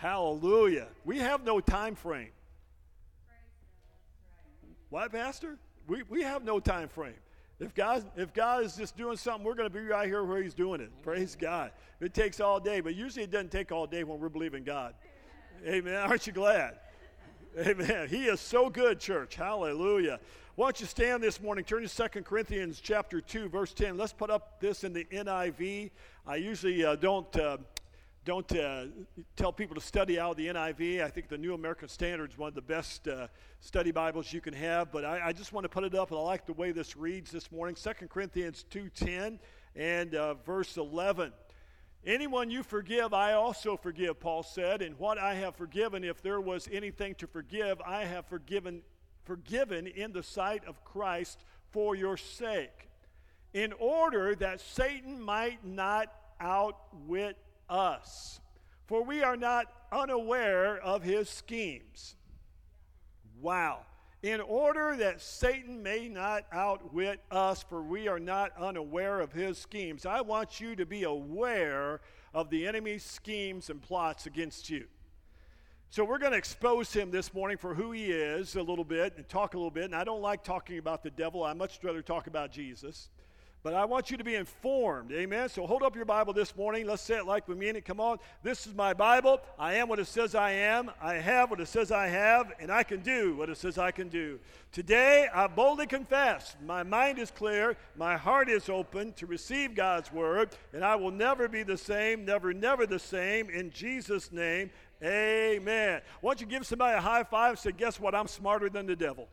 Hallelujah. We have no time frame. What, Pastor? We have no time frame. If God is just doing something, we're going to be right here where he's doing it. Praise God. It takes all day, but usually it doesn't take all day when we're believing God. Amen. Aren't you glad? Amen. He is so good, church. Hallelujah. Why don't you stand this morning? Turn to 2 Corinthians chapter 2, verse 10. Let's put up this in the NIV. I usually don't tell people to study out of the NIV. I think the New American Standard is one of the best study Bibles you can have, but I just want to put it up, and I like the way this reads this morning. 2 Corinthians 2:10 and verse 11. Anyone you forgive, I also forgive, Paul said, and what I have forgiven, if there was anything to forgive, I have forgiven in the sight of Christ for your sake, in order that Satan might not outwit us, for we are not unaware of his schemes. Wow. In order that Satan may not outwit us, for we are not unaware of his schemes. I want you to be aware of the enemy's schemes and plots against you. So we're going to expose him this morning for who he is a little bit and talk a little bit. And I don't like talking about the devil. I much rather talk about Jesus. But I want you to be informed, amen? So hold up your Bible this morning. Let's say it like we mean it. Come on. This is my Bible. I am what it says I am. I have what it says I have. And I can do what it says I can do. Today, I boldly confess, my mind is clear. My heart is open to receive God's word. And I will never be the same, never the same. In Jesus' name, amen. Why don't you give somebody a high five and say, guess what? I'm smarter than the devil.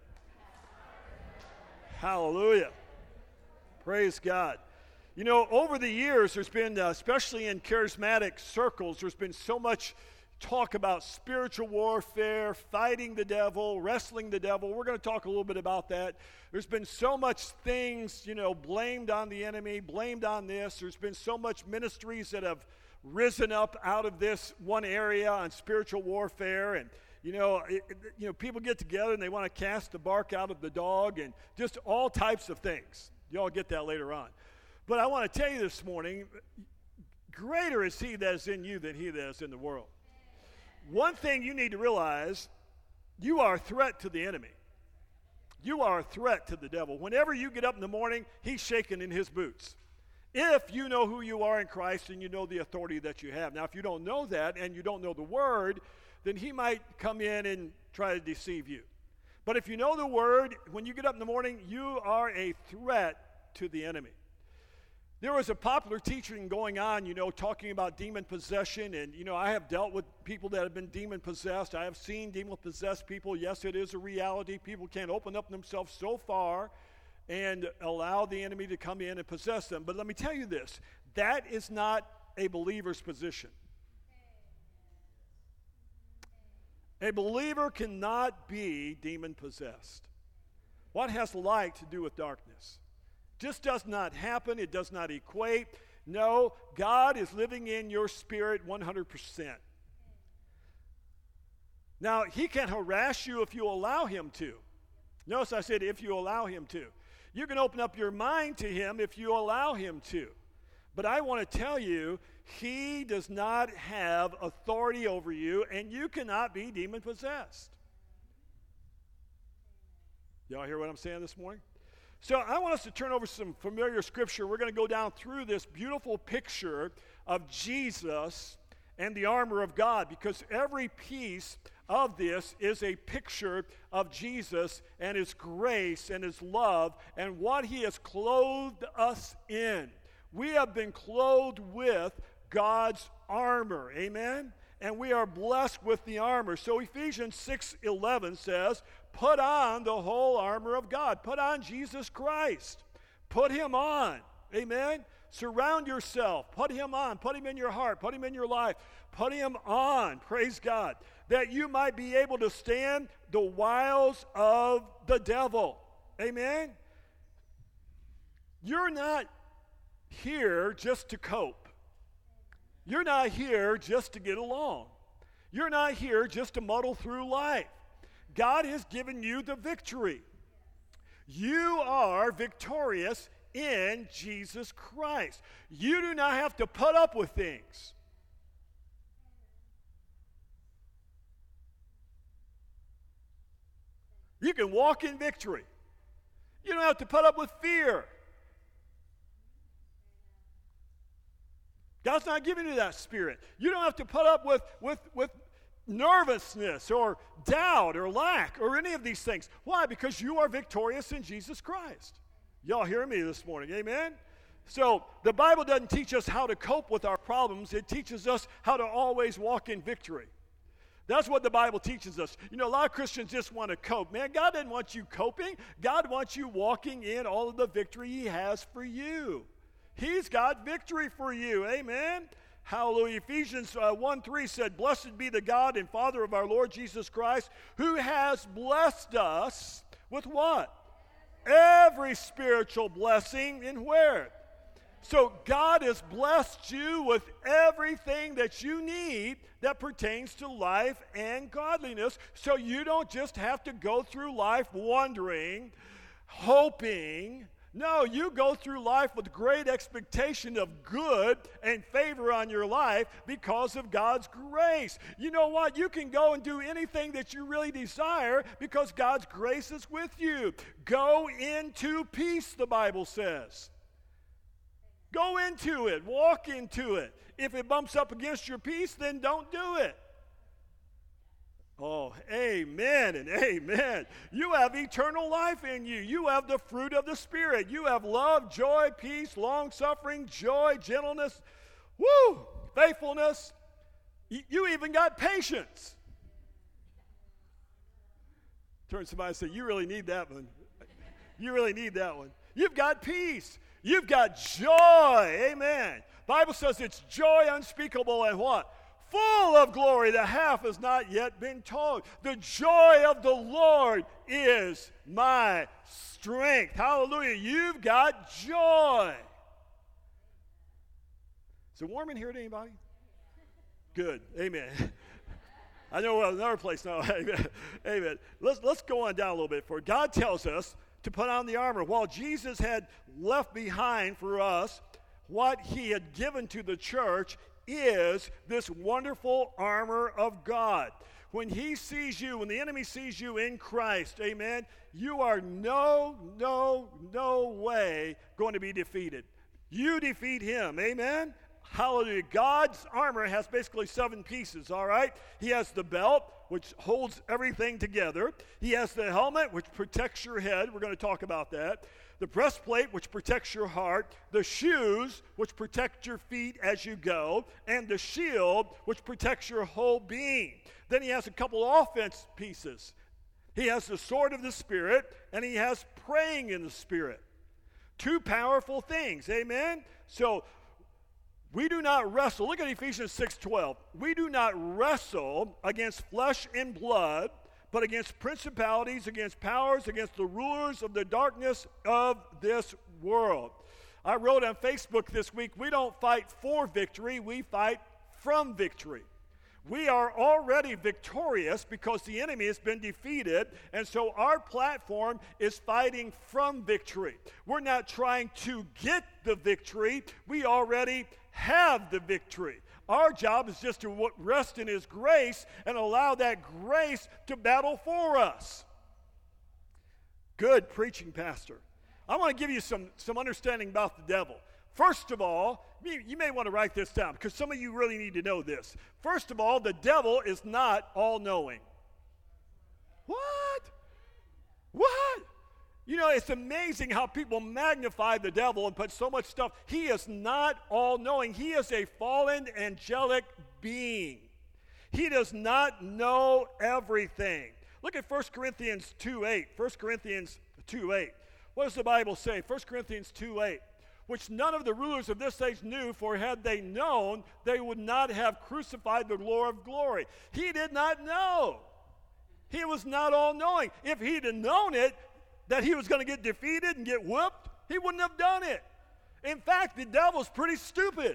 Hallelujah. Praise God. You know, over the years, there's been, especially in charismatic circles, there's been so much talk about spiritual warfare, fighting the devil, wrestling the devil. We're going to talk a little bit about that. There's been so much things, blamed on the enemy, blamed on this. There's been so much ministries that have risen up out of this one area on spiritual warfare. And people get together and they want to cast the bark out of the dog and just all types of things. Y'all get that later on. But I want to tell you this morning, greater is he that is in you than he that is in the world. One thing you need to realize, you are a threat to the enemy. You are a threat to the devil. Whenever you get up in the morning, he's shaking in his boots. If you know who you are in Christ and you know the authority that you have. Now, if you don't know that and you don't know the word, then he might come in and try to deceive you. But if you know the word, when you get up in the morning, you are a threat to the enemy. There was a popular teaching going on, talking about demon possession. And, I have dealt with people that have been demon possessed. I have seen demon possessed people. Yes, it is a reality. People can't open up themselves so far and allow the enemy to come in and possess them. But let me tell you this, that is not a believer's position. A believer cannot be demon-possessed. What has light to do with darkness? Just does not happen. It does not equate. No, God is living in your spirit 100%. Now, he can harass you if you allow him to. Notice I said if you allow him to. You can open up your mind to him if you allow him to. But I want to tell you, he does not have authority over you, and you cannot be demon-possessed. Y'all hear what I'm saying this morning? So I want us to turn over some familiar scripture. We're going to go down through this beautiful picture of Jesus and the armor of God, because every piece of this is a picture of Jesus and his grace and his love and what he has clothed us in. We have been clothed with God's armor, amen? And we are blessed with the armor. So Ephesians 6:11 says, put on the whole armor of God. Put on Jesus Christ. Put him on, amen? Surround yourself. Put him on. Put him in your heart. Put him in your life. Put him on, praise God, that you might be able to stand the wiles of the devil, amen? You're not here just to cope. You're not here just to get along. You're not here just to muddle through life. God has given you the victory. You are victorious in Jesus Christ. You do not have to put up with things. You can walk in victory. You don't have to put up with fear. God's not giving you that spirit. You don't have to put up with nervousness or doubt or lack or any of these things. Why? Because you are victorious in Jesus Christ. Y'all hear me this morning, amen? So the Bible doesn't teach us how to cope with our problems. It teaches us how to always walk in victory. That's what the Bible teaches us. You know, a lot of Christians just want to cope. Man, God doesn't want you coping. God wants you walking in all of the victory he has for you. He's got victory for you. Amen. Hallelujah. Ephesians 1:3 said, "Blessed be the God and Father of our Lord Jesus Christ, who has blessed us with" what? Every spiritual blessing in where? So God has blessed you with everything that you need that pertains to life and godliness. So you don't just have to go through life wondering, hoping. No, you go through life with great expectation of good and favor on your life because of God's grace. You know what? You can go and do anything that you really desire because God's grace is with you. Go into peace, the Bible says. Go into it. Walk into it. If it bumps up against your peace, then don't do it. Oh, amen and amen. You have eternal life in you. You have the fruit of the Spirit. You have love, joy, peace, long-suffering, joy, gentleness, faithfulness. You even got patience. Turn to somebody and say, you really need that one. You really need that one. You've got peace. You've got joy. Amen. Bible says it's joy unspeakable and what? Full of glory. The half has not yet been told. The joy of the Lord is my strength. Hallelujah. You've got joy. Is it warm in here to anybody? Good. Amen. I know another place now. Amen. Amen. Let's go on down a little bit. For God tells us to put on the armor. While Jesus had left behind for us what he had given to the church is this wonderful armor of God. When he sees you, when the enemy sees you in Christ, amen, you are no way going to be defeated. You defeat him, amen? Hallelujah. God's armor has basically 7 pieces, all right? He has the belt, which holds everything together. He has the helmet, which protects your head. We're going to talk about that. The breastplate, which protects your heart. The shoes, which protect your feet as you go. And the shield, which protects your whole being. Then he has a couple offense pieces. He has the sword of the Spirit, and he has praying in the Spirit. 2 powerful things, amen? So, we do not wrestle. Look at Ephesians 6:12. We do not wrestle against flesh and blood, but against principalities, against powers, against the rulers of the darkness of this world. I wrote on Facebook this week, we don't fight for victory, we fight from victory. We are already victorious because the enemy has been defeated, and so our platform is fighting from victory. We're not trying to get the victory, we already have the victory. Our job is just to rest in his grace and allow that grace to battle for us. Good preaching, Pastor. I want to give you some understanding about the devil. First of all, you may want to write this down because some of you really need to know this. First of all, the devil is not all-knowing. What? You know, it's amazing how people magnify the devil and put so much stuff. He is not all-knowing. He is a fallen angelic being. He does not know everything. Look at 1 Corinthians 2:8. 1 Corinthians 2:8. What does the Bible say? 1 Corinthians 2:8. Which none of the rulers of this age knew, for had they known, they would not have crucified the Lord of glory. He did not know. He was not all-knowing. If he'd have known it, that he was going to get defeated and get whooped, he wouldn't have done it. In fact, the devil's pretty stupid.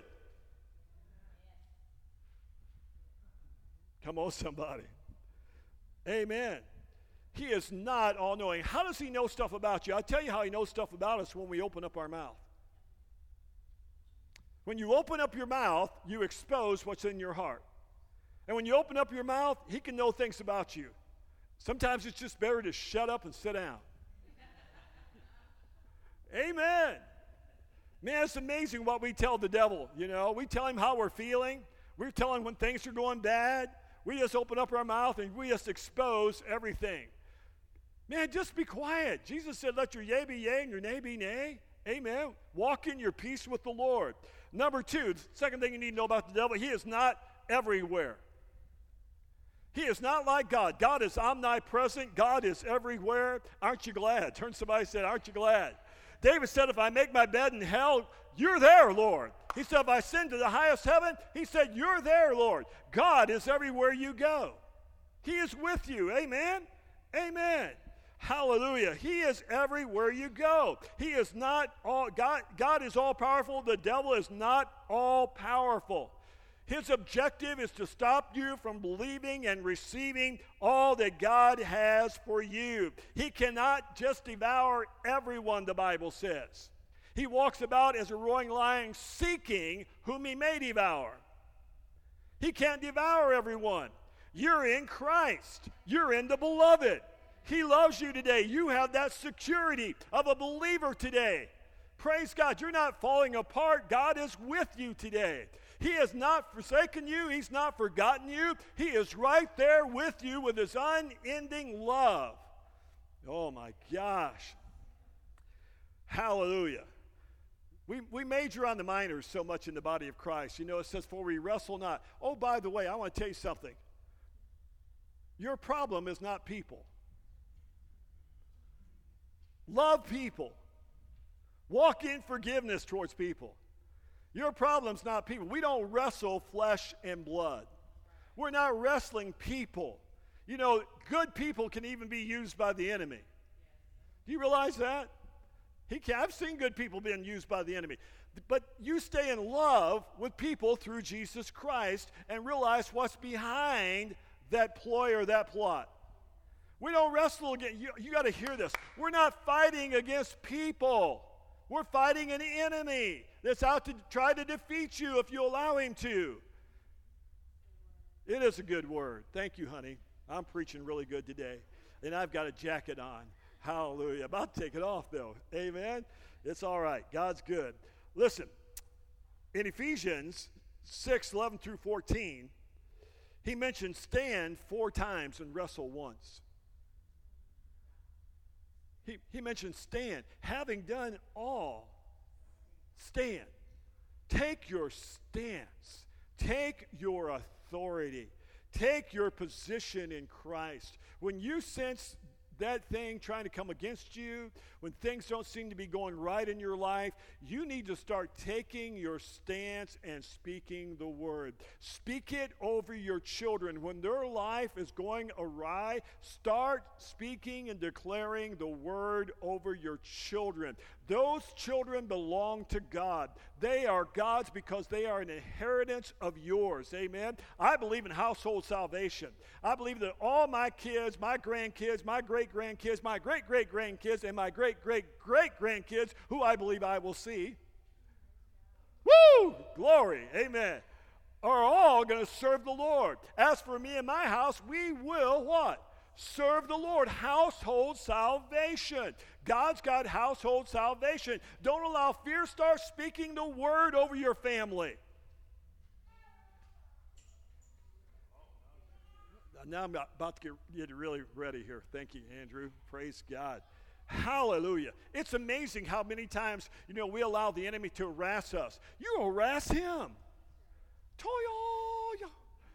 Come on, somebody. Amen. He is not all-knowing. How does he know stuff about you? I'll tell you how he knows stuff about us when we open up our mouth. When you open up your mouth, you expose what's in your heart. And when you open up your mouth, he can know things about you. Sometimes it's just better to shut up and sit down. Amen. Man, it's amazing what we tell the devil, you know. We tell him how we're feeling. We tell him when things are going bad. We just open up our mouth and we just expose everything. Man, just be quiet. Jesus said, let your yea be yea and your nay be nay. Amen. Walk in your peace with the Lord. Number two, the second thing you need to know about the devil, he is not everywhere. He is not like God. God is omnipresent. God is everywhere. Aren't you glad? Turn to somebody and say, aren't you glad? David said, if I make my bed in hell, you're there, Lord. He said, if I ascend to the highest heaven, he said, you're there, Lord. God is everywhere you go. He is with you. Amen? Amen. Hallelujah. He is everywhere you go. He is not all, God is all powerful. The devil is not all powerful. His objective is to stop you from believing and receiving all that God has for you. He cannot just devour everyone, the Bible says. He walks about as a roaring lion seeking whom he may devour. He can't devour everyone. You're in Christ. You're in the beloved. He loves you today. You have that security of a believer today. Praise God. You're not falling apart. God is with you today. He has not forsaken you. He's not forgotten you. He is right there with you with his unending love. Oh my gosh. Hallelujah. We major on the minors so much in the body of Christ. You know, it says, for we wrestle not. Oh, by the way, I want to tell you something. Your problem is not people. Love people. Walk in forgiveness towards people. Your problem's not people. We don't wrestle flesh and blood. We're not wrestling people. You know, good people can even be used by the enemy. Do you realize that? I've seen good people being used by the enemy. But you stay in love with people through Jesus Christ and realize what's behind that ploy or that plot. We don't wrestle against, you got to hear this. We're not fighting against people. We're fighting an enemy that's out to try to defeat you if you allow him to. It is a good word. Thank you, honey. I'm preaching really good today. And I've got a jacket on. Hallelujah. About to take it off, though. Amen? It's all right. God's good. Listen, in Ephesians 6:11 through 14, he mentioned stand 4 times and wrestle once. He mentioned stand. Having done all, stand. Take your stance. Take your authority. Take your position in Christ. When you sense that thing trying to come against you, when things don't seem to be going right in your life, you need to start taking your stance and speaking the word. Speak it over your children. When their life is going awry, start speaking and declaring the word over your children. Those children belong to God. They are God's because they are an inheritance of yours. Amen? I believe in household salvation. I believe that all my kids, my grandkids, my great-grandkids, my great-great-grandkids, and my great-great-great-grandkids, who I believe I will see, woo, glory, amen, are all going to serve the Lord. As for me and my house, we will what? Serve the Lord. Household salvation. God's got household salvation. Don't allow fear. Start speaking the word over your family. Now I'm about to get really ready here. Thank you, Andrew. Praise God. Hallelujah. It's amazing how many times, we allow the enemy to harass us. You harass him. Toyo.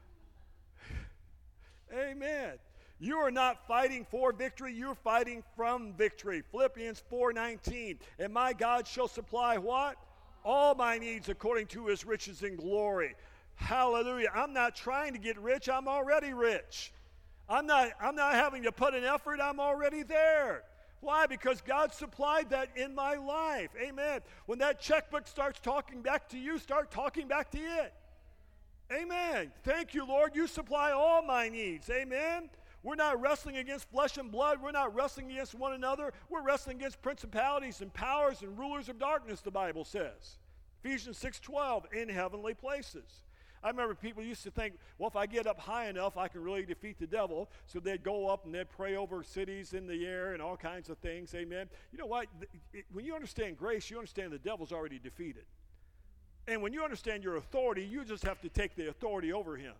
Amen. You are not fighting for victory, you're fighting from victory. Philippians 4:19. And my God shall supply what? All my needs according to his riches and glory. Hallelujah. I'm not trying to get rich, I'm already rich. I'm not having to put an effort, I'm already there. Why? Because God supplied that in my life. Amen. When that checkbook starts talking back to you, start talking back to it. Amen. Thank you, Lord. You supply all my needs. Amen. We're not wrestling against flesh and blood. We're not wrestling against one another. We're wrestling against principalities and powers and rulers of darkness, the Bible says. Ephesians 6:12, in heavenly places. I remember people used to think, well, if I get up high enough, I can really defeat the devil. So they'd go up and they'd pray over cities in the air and all kinds of things. Amen. You know what? When you understand grace, you understand the devil's already defeated. And when you understand your authority, you just have to take the authority over him.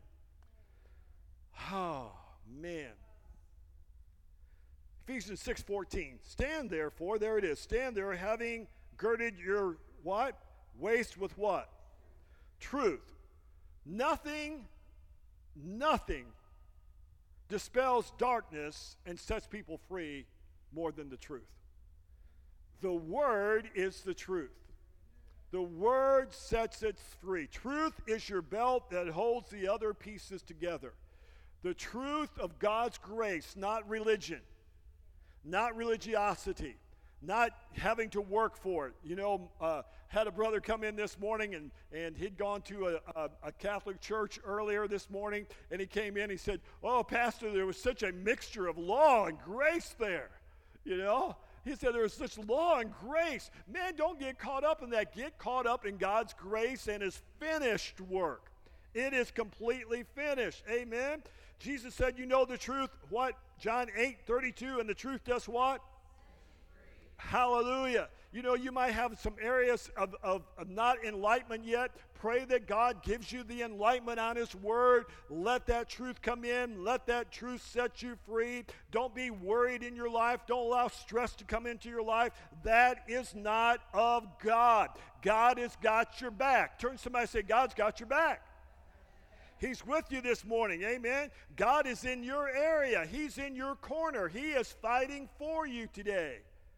Oh, man. Ephesians 6:14. Stand therefore, there it is. Stand there having girded your what? Waist with what? Truth. Nothing dispels darkness and sets people free more than the truth. The Word is the truth. The Word sets it free. Truth is your belt that holds the other pieces together. The truth of God's grace, not religion, not religiosity, not having to work for it. You know, had a brother come in this morning, and he'd gone to a Catholic church earlier this morning, and he came in, he said, oh, Pastor, there was such a mixture of law and grace there, you know. He said there was such law and grace. Man, don't get caught up in that. Get caught up in God's grace and his finished work. It is completely finished. Amen. Jesus said, you know the truth. What? John 8:32, and the truth does what? Hallelujah. You know, you might have some areas of not enlightenment yet. Pray that God gives you the enlightenment on his word. Let that truth come in. Let that truth set you free. Don't be worried in your life. Don't allow stress to come into your life. That is not of God. God has got your back. Turn to somebody and say, God's got your back. He's with you this morning, amen? God is in your area. He's in your corner. He is fighting for you today.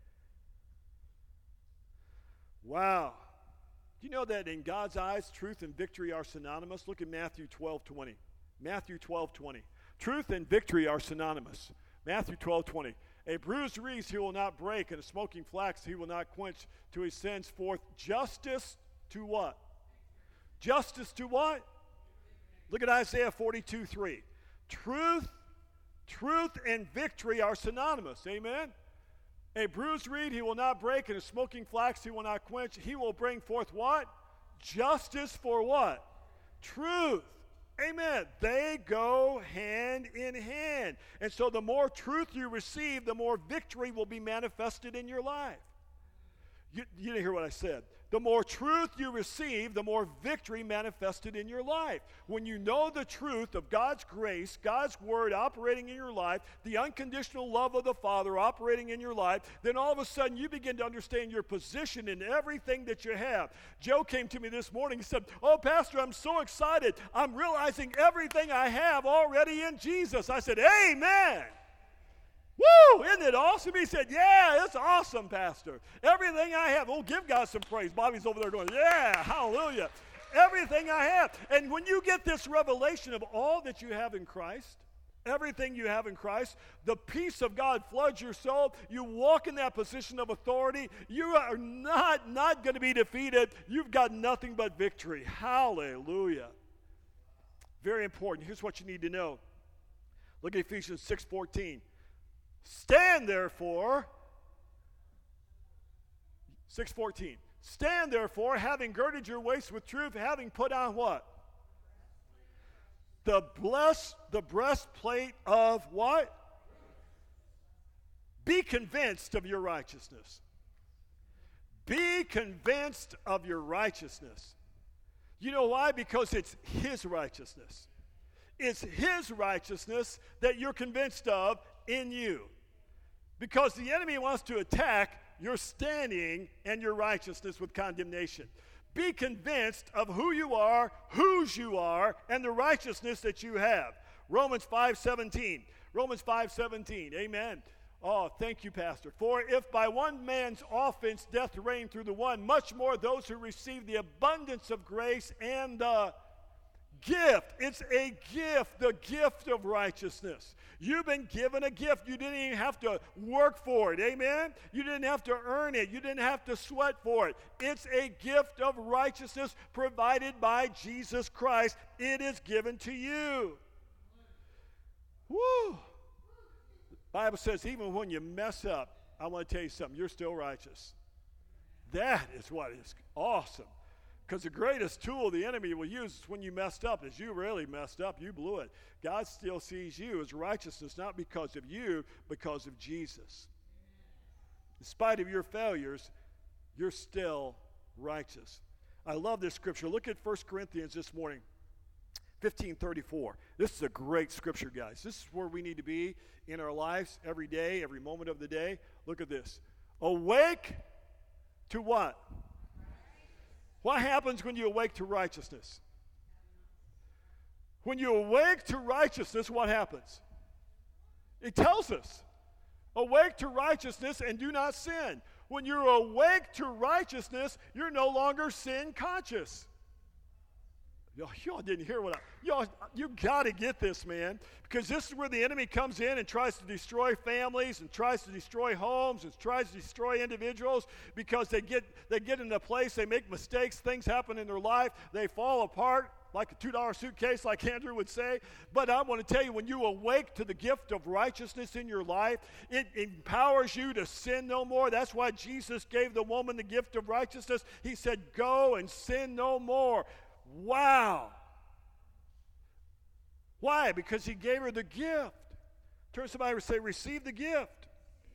Wow. Do you know that in God's eyes, truth and victory are synonymous? Look at Matthew 12:20. Matthew 12:20. Truth and victory are synonymous. Matthew 12:20. A bruised reed he will not break, and a smoking flax he will not quench, till he sends forth justice to what? Justice to what? Look at Isaiah 42:3. Truth and victory are synonymous. Amen? A bruised reed he will not break, and a smoking flax he will not quench. He will bring forth what? Justice for what? Truth. Amen. They go hand in hand. And so the more truth you receive, the more victory will be manifested in your life. You didn't hear what I said. The more truth you receive, the more victory manifested in your life. When you know the truth of God's grace, God's word operating in your life, the unconditional love of the Father operating in your life, then all of a sudden you begin to understand your position in everything that you have. Joe came to me this morning and said, oh, Pastor, I'm so excited. I'm realizing everything I have already in Jesus. I said, amen. Woo! Isn't it awesome? He said, yeah, it's awesome, Pastor. Everything I have. Oh, give God some praise. Bobby's over there going, yeah, hallelujah. Everything I have. And when you get this revelation of all that you have in Christ, everything you have in Christ, the peace of God floods your soul. You walk in that position of authority. You are not going to be defeated. You've got nothing but victory. Hallelujah. Very important. Here's what you need to know. Look at Ephesians 6:14. Stand therefore, 6:14. Stand therefore, having girded your waist with truth, having put on what? The breastplate of what? Be convinced of your righteousness. Be convinced of your righteousness. You know why? Because it's his righteousness. It's his righteousness that you're convinced of in you. Because the enemy wants to attack your standing and your righteousness with condemnation. Be convinced of who you are, whose you are, and the righteousness that you have. Romans 5:17. Romans 5:17. Amen. Oh, thank you, Pastor. For if by one man's offense death reigned through the one, much more those who receive the abundance of grace and the gift. It's a gift, the gift of righteousness. You've been given a gift. You didn't even have to work for it. Amen? You didn't have to earn it. You didn't have to sweat for it. It's a gift of righteousness provided by Jesus Christ. It is given to you. Woo! The Bible says even when you mess up, I want to tell you something, you're still righteous. That is what is awesome. Because the greatest tool the enemy will use is when you messed up. As you really messed up, you blew it. God still sees you as righteousness, not because of you, because of Jesus. In spite of your failures, you're still righteous. I love this scripture. Look at 1 Corinthians this morning, 15:34. This is a great scripture, guys. This is where we need to be in our lives every day, every moment of the day. Look at this. Awake to what? What happens when you awake to righteousness? When you awake to righteousness, what happens? It tells us, awake to righteousness and do not sin. When you're awake to righteousness, you're no longer sin conscious. Y'all didn't hear what you got to get this, man, because this is where the enemy comes in and tries to destroy families and tries to destroy homes and tries to destroy individuals because they get in a place, they make mistakes, things happen in their life, they fall apart like a $2 suitcase, like Andrew would say. But I want to tell you, when you awake to the gift of righteousness in your life, it empowers you to sin no more. That's why Jesus gave the woman the gift of righteousness. He said, go and sin no more. Wow. Why? Because he gave her the gift. Turn to somebody and say, receive the gift.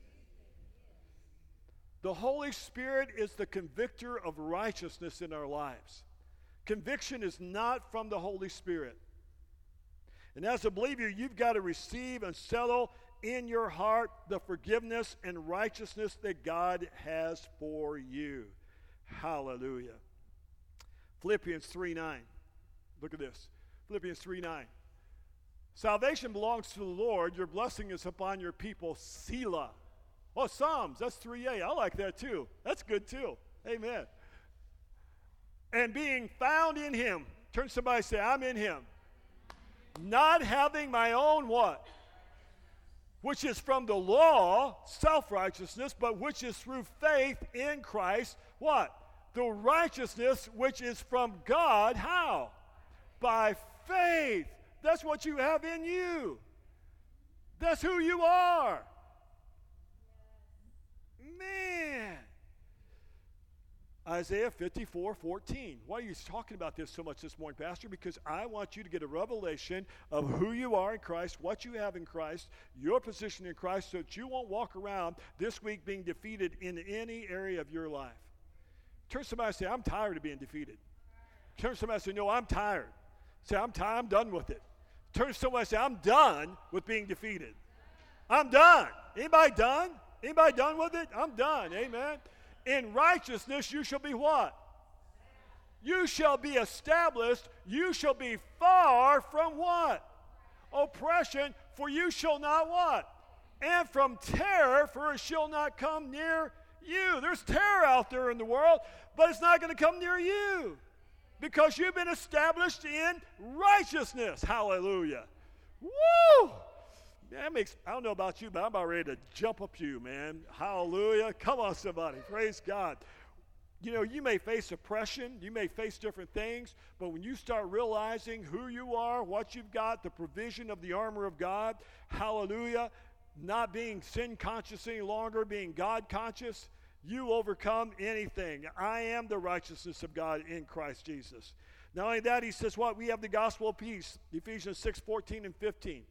The Holy Spirit is the convictor of righteousness in our lives. Conviction is not from the Holy Spirit. And as a believer, you've got to receive and settle in your heart the forgiveness and righteousness that God has for you. Hallelujah. Philippians 3:9. Look at this. Philippians 3:9. Salvation belongs to the Lord. Your blessing is upon your people. Selah. Oh, Psalms. That's 3:8. I like that too. That's good too. Amen. And being found in him. Turn to somebody and say, I'm in him. Not having my own what? Which is from the law, self-righteousness, but which is through faith in Christ. What? The righteousness which is from God. How? By faith. That's what you have in you. That's who you are. Man. Isaiah 54:14. Why are you talking about this so much this morning, Pastor? Because I want you to get a revelation of who you are in Christ, what you have in Christ, your position in Christ, so that you won't walk around this week being defeated in any area of your life. Turn to somebody and say, I'm tired of being defeated. Turn to somebody and say, no, I'm tired. Say, I'm tired, I'm done with it. Turn to somebody and say, I'm done with being defeated. I'm done. Anybody done? Anybody done with it? I'm done. Amen. In righteousness you shall be what? You shall be established. You shall be far from what? Oppression, for you shall not what? And from terror, for it shall not come near you. There's terror out there in the world, but it's not going to come near you because you've been established in righteousness. Hallelujah. Woo! That makes, I don't know about you, but I'm about ready to jump up you, man. Hallelujah. Come on, somebody. Praise God. You know, you may face oppression. You may face different things. But when you start realizing who you are, what you've got, the provision of the armor of God, hallelujah, not being sin conscious any longer, being God conscious, you overcome anything. I am the righteousness of God in Christ Jesus. Not only that, he says what? We have the gospel of peace. Ephesians 6:14 and 15.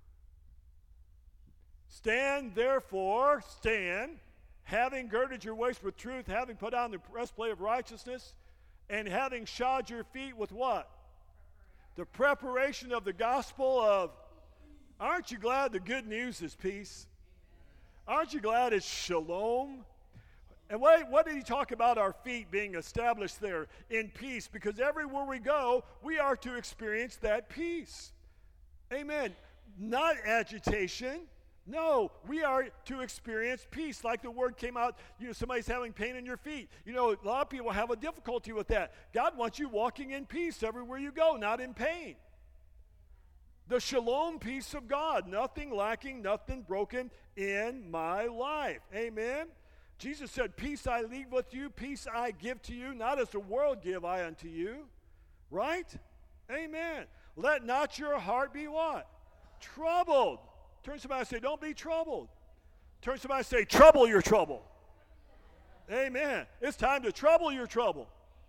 Stand, therefore, having girded your waist with truth, having put on the breastplate of righteousness, and having shod your feet with what? The preparation of the gospel of, aren't you glad the good news is peace? Aren't you glad it's shalom? And what did he talk about our feet being established there in peace? Because everywhere we go, we are to experience that peace. Amen. Not agitation. No, we are to experience peace. Like the word came out, somebody's having pain in your feet. A lot of people have a difficulty with that. God wants you walking in peace everywhere you go, not in pain. The shalom peace of God, nothing lacking, nothing broken in my life. Amen. Jesus said, peace I leave with you, peace I give to you, not as the world give I unto you. Right? Amen. Let not your heart be what? Troubled. Turn to somebody and say, don't be troubled. Turn to somebody and say, trouble your trouble. Amen. It's time to trouble your trouble.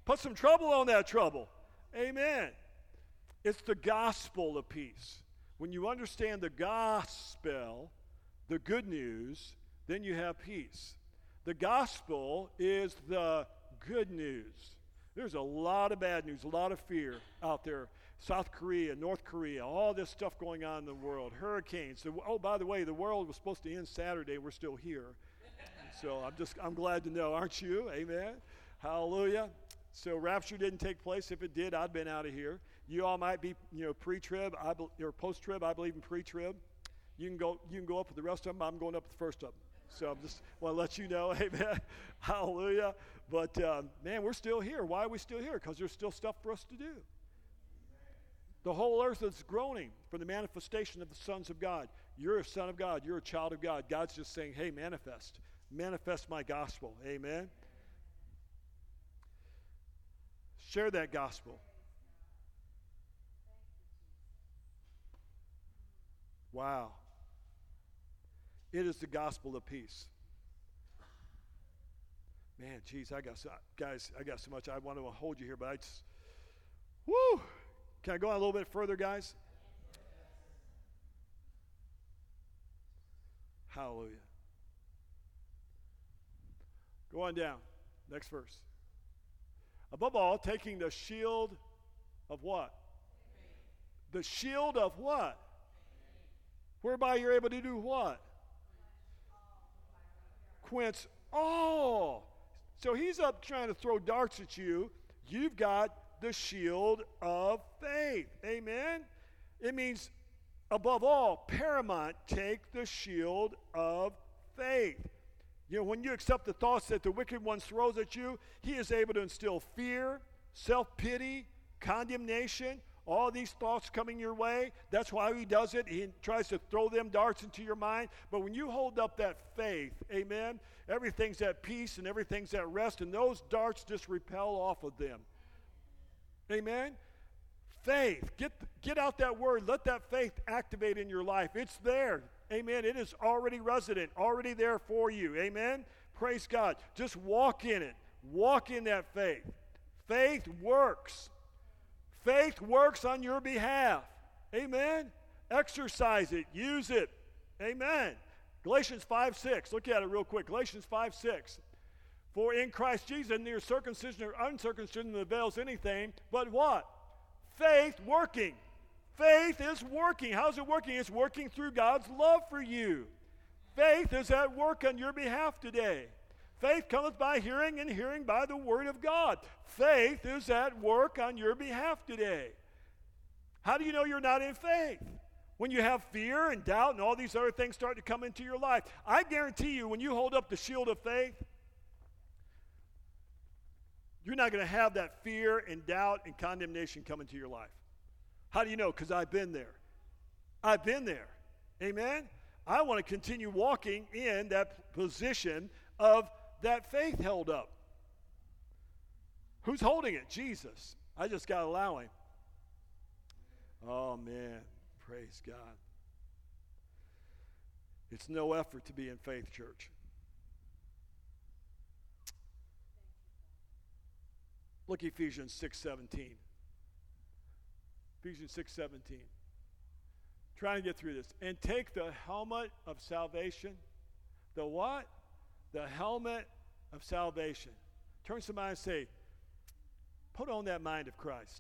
Put some trouble on that trouble. Amen. It's the gospel of peace. When you understand the gospel, the good news, then you have peace. The gospel is the good news. There's a lot of bad news, a lot of fear out there. South Korea, North Korea, all this stuff going on in the world. Hurricanes. Oh, by the way, the world was supposed to end Saturday. We're still here. So I'm glad to know, aren't you? Amen. Hallelujah. So rapture didn't take place. If it did, I'd been out of here. You all might be, pre-trib or post-trib. I believe in pre-trib. You can go up with the rest of them. I'm going up with the first of them. So I just want to let you know, amen. Hallelujah. But, man, we're still here. Why are we still here? Because there's still stuff for us to do. The whole earth is groaning for the manifestation of the sons of God. You're a son of God. You're a child of God. God's just saying, hey, manifest. Manifest my gospel. Amen. Share that gospel. Wow. It is the gospel of peace. Man, geez, I got so much. I want to hold you here, but woo! Can I go on a little bit further, guys? Hallelujah. Go on down. Next verse. Above all, taking the shield of what? The shield of what? Whereby you're able to do what? Quench all. So he's up trying to throw darts at you. You've got the shield of faith. Amen? It means, above all, paramount, take the shield of faith. When you accept the thoughts that the wicked one throws at you, he is able to instill fear, self-pity, condemnation, all these thoughts coming your way. That's why he does it. He tries to throw them darts into your mind. But when you hold up that faith, amen, everything's at peace and everything's at rest, and those darts just repel off of them. Amen? Faith. Get out that word. Let that faith activate in your life. It's there. Amen. It is already resident, already there for you. Amen. Praise God. Just walk in it. Walk in that faith. Faith works. Faith works on your behalf. Amen. Exercise it. Use it. Amen. Galatians 5:6. Look at it real quick. Galatians 5:6. For in Christ Jesus, neither circumcision or uncircumcision avails anything, but what? Faith working. Faith is working. How's it working? It's working through God's love for you. Faith is at work on your behalf today. Faith cometh by hearing, and hearing by the word of God. Faith is at work on your behalf today. How do you know you're not in faith? When you have fear and doubt and all these other things start to come into your life. I guarantee you, when you hold up the shield of faith, you're not going to have that fear and doubt and condemnation come into your life. How do you know? Because I've been there. I've been there. Amen? I want to continue walking in that position of that faith held up. Who's holding it? Jesus. I just got to allow him. Oh, man. Praise God. It's no effort to be in faith, church. Look at Ephesians 6:17. Ephesians 6:17. Trying to get through this. And take the helmet of salvation. The what? The helmet of salvation. Turn to somebody and say, put on that mind of Christ.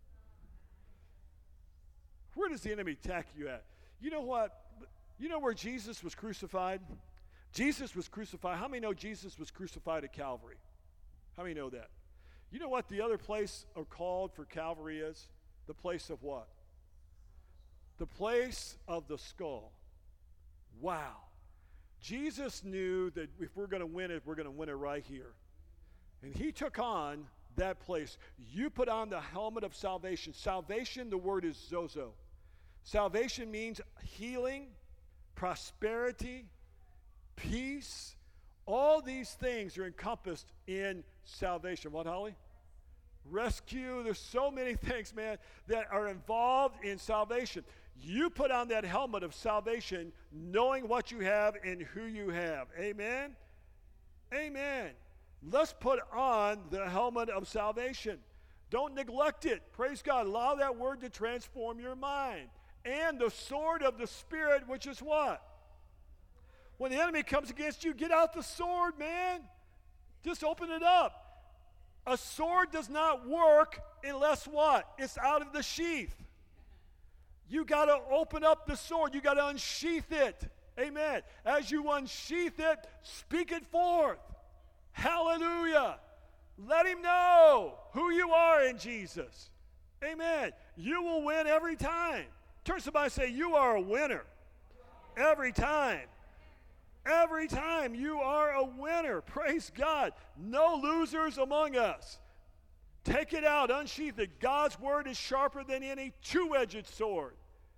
Where does the enemy attack you at? You know what? You know where Jesus was crucified? Jesus was crucified. How many know Jesus was crucified at Calvary? How many know that? You know what the other place called for Calvary is? The place of what? The place of the skull. Wow. Jesus knew that if we're going to win it, we're going to win it right here. And he took on that place. You put on the helmet of salvation. Salvation, the word is zozo. Salvation means healing, prosperity, peace. All these things are encompassed in salvation. What, Holly? Rescue. There's so many things, man, that are involved in salvation. You put on that helmet of salvation knowing what you have and who you have. Amen? Amen. Let's put on the helmet of salvation. Don't neglect it. Praise God. Allow that word to transform your mind. And the sword of the Spirit, which is what? When the enemy comes against you, get out the sword, man. Just open it up. A sword does not work unless what? It's out of the sheath. You got to open up the sword. You got to unsheath it. Amen. As you unsheath it, speak it forth. Hallelujah. Let him know who you are in Jesus. Amen. You will win every time. Turn to somebody and say, you are a winner. Every time. Every time you are a winner. Praise God. No losers among us. Take it out. Unsheath it. God's word is sharper than any two-edged sword.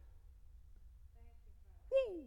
Woo.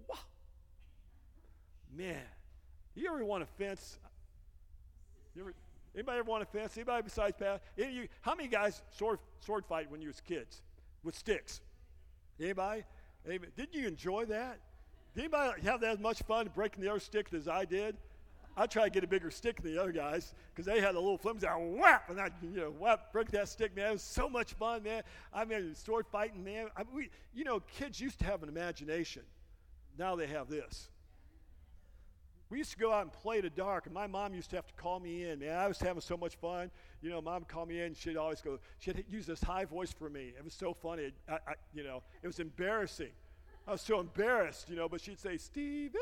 Man, you ever want a fence? Anybody ever want a fence? Anybody besides Pat? How many guys sword fight when you was kids with sticks? Anybody? Didn't you enjoy that? Did anybody have that as much fun breaking the other stick as I did? I tried to get a bigger stick than the other guys because they had a little flimsy, whap, and I, whap, break that stick, man. It was so much fun, man. I mean, sword fighting, man. Kids used to have an imagination. Now they have this. We used to go out and play in the dark, and my mom used to have to call me in, man. I was having so much fun. Mom would call me in, and she'd use this high voice for me. It was so funny. It was embarrassing. I was so embarrassed, but she'd say, Stevie.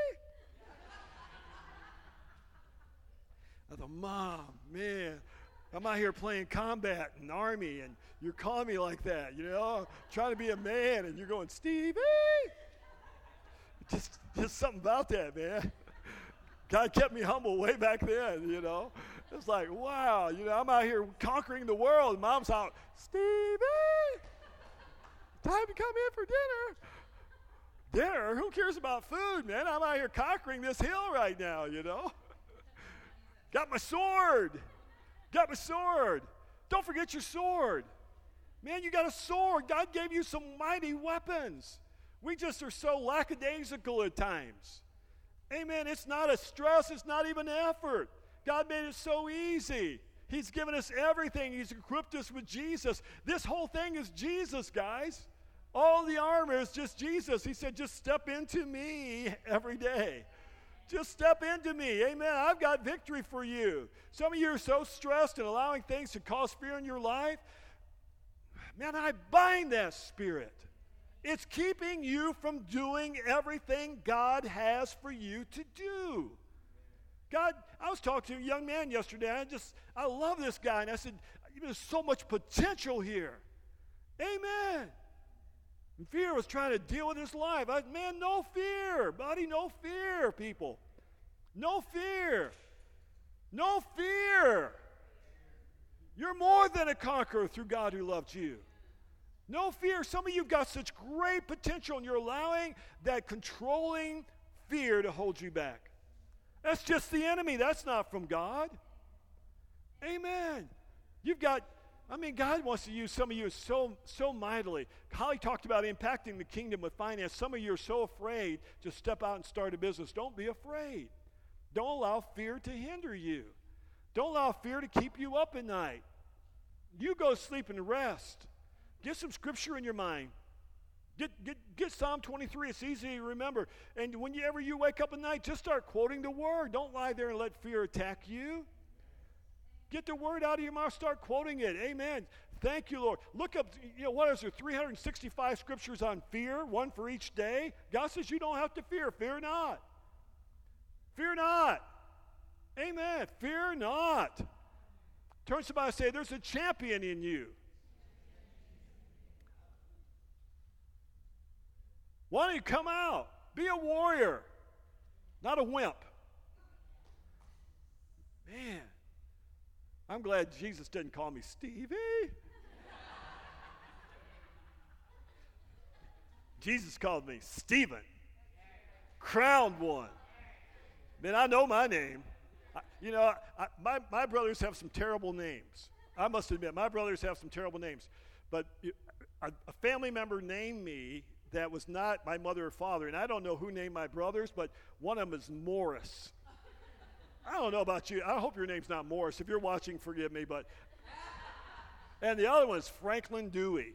I thought, Mom, man, I'm out here playing combat and army, and you're calling me like that, trying to be a man, and you're going, Stevie. Just something about that, man. God kept me humble way back then, It's like, wow, I'm out here conquering the world. And Mom's out, Stevie, time to come in for dinner. Dinner? Who cares about food, man? I'm out here conquering this hill right now, Got my sword. Don't forget your sword. Man, you got a sword. God gave you some mighty weapons. We just are so lackadaisical at times. Amen. It's not a stress. It's not even an effort. God made it so easy. He's given us everything. He's equipped us with Jesus. This whole thing is Jesus, guys. All the armor is just Jesus. He said, just step into me every day. Just step into me. Amen. I've got victory for you. Some of you are so stressed and allowing things to cause fear in your life. Man, I bind that spirit. It's keeping you from doing everything God has for you to do. God, I was talking to a young man yesterday. I love this guy. And I said, there's so much potential here. Amen. And fear was trying to deal with his life. Man, no fear, buddy, no fear, people. No fear. No fear. You're more than a conqueror through God who loved you. No fear. Some of you got such great potential, and you're allowing that controlling fear to hold you back. That's just the enemy. That's not from God. Amen. God wants to use some of you so mightily. Holly talked about impacting the kingdom with finance. Some of you are so afraid to step out and start a business. Don't be afraid. Don't allow fear to hinder you. Don't allow fear to keep you up at night. You go sleep and rest. Get some scripture in your mind. Get Psalm 23. It's easy to remember. And whenever you wake up at night, just start quoting the word. Don't lie there and let fear attack you. Get the word out of your mouth. Start quoting it. Amen. Thank you, Lord. Look up, what is there? 365 scriptures on fear, one for each day. God says you don't have to fear. Fear not. Fear not. Amen. Fear not. Turn to somebody and say, there's a champion in you. Why don't you come out? Be a warrior, not a wimp. Man, I'm glad Jesus didn't call me Stevie. Jesus called me Stephen, crowned one. Man, I know my name. My brothers have some terrible names. I must admit, my brothers have some terrible names. But a family member named me that was not my mother or father, and I don't know who named my brothers, but one of them is Morris. I don't know about you. I hope your name's not Morris. If you're watching, forgive me. But and the other one is Franklin Dewey.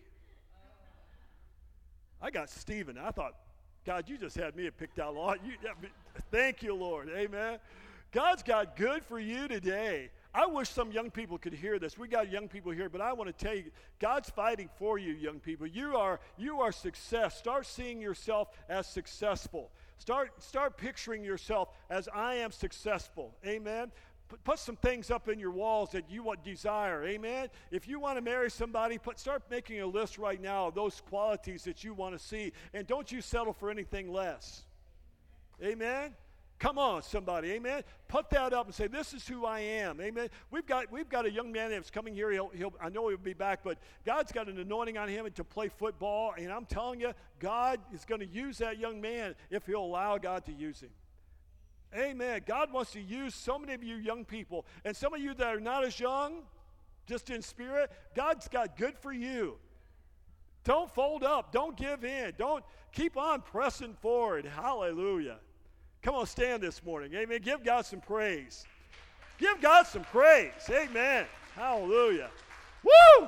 I got Stephen. I thought, God, you just had me picked out a lot. Thank you, Lord. Amen. God's got good for you today. I wish some young people could hear this. We got young people here, but I want to tell you, God's fighting for you, young people. You are success. Start seeing yourself as successful. Start picturing yourself as I am successful. Amen. Put some things up in your walls that you desire. Amen. If you want to marry somebody, start making a list right now of those qualities that you want to see, and don't you settle for anything less. Amen. Come on, somebody, amen. Put that up and say, "This is who I am." Amen. We've got a young man that's coming here. I know he'll be back, but God's got an anointing on him to play football, and I'm telling you, God is going to use that young man if he'll allow God to use him. Amen. God wants to use so many of you young people, and some of you that are not as young, just in spirit. God's got good for you. Don't fold up. Don't give in. Don't keep on pressing forward. Hallelujah. Come on, stand this morning. Amen. Give God some praise. Give God some praise. Amen. Hallelujah. Woo!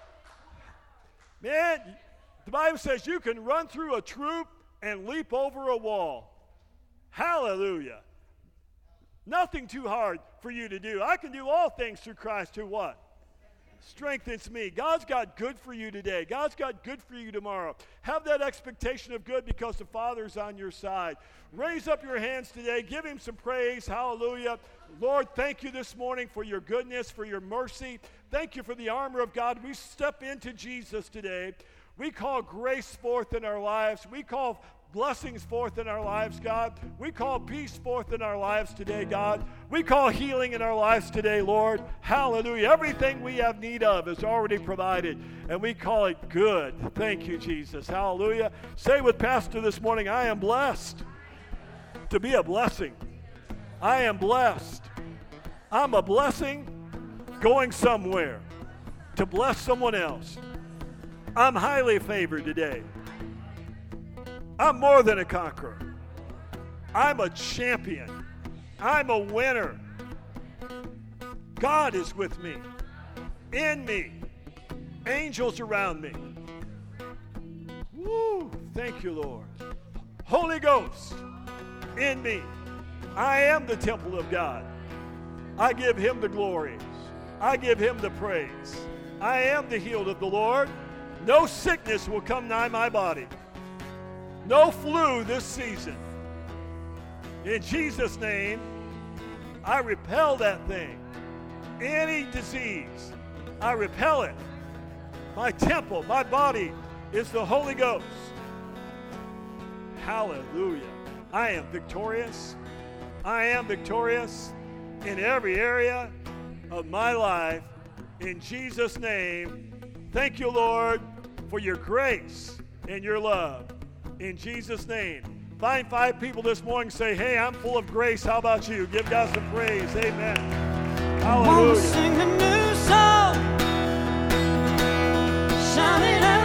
Man, the Bible says you can run through a troop and leap over a wall. Hallelujah. Nothing too hard for you to do. I can do all things through Christ who what? Strengthens me. God's got good for you today. God's got good for you tomorrow. Have that expectation of good because the Father's on your side. Raise up your hands today. Give him some praise. Hallelujah. Lord, thank you this morning for your goodness, for your mercy. Thank you for the armor of God. We step into Jesus today. We call grace forth in our lives. We call blessings forth in our lives, God. We call peace forth in our lives today, God. We call healing in our lives today, Lord. Hallelujah. Everything we have need of is already provided, and we call it good. Thank you, Jesus. Hallelujah. Say with Pastor this morning, I am blessed to be a blessing. I am blessed. I'm a blessing going somewhere to bless someone else. I'm highly favored today. I'm more than a conqueror. I'm a champion. I'm a winner. God is with me, in me, angels around me. Woo! Thank you, Lord. Holy Ghost in me. I am the temple of God. I give him the glory. I give him the praise. I am the healed of the Lord. No sickness will come nigh my body. No flu this season. In Jesus' name, I repel that thing. Any disease, I repel it. My temple, my body is the Holy Ghost. Hallelujah. I am victorious. I am victorious in every area of my life. In Jesus' name, thank you, Lord, for your grace and your love. In Jesus' name. Find 5 people this morning, say, hey, I'm full of grace. How about you? Give God some praise. Amen. Hallelujah. Sing a new song, shout it out.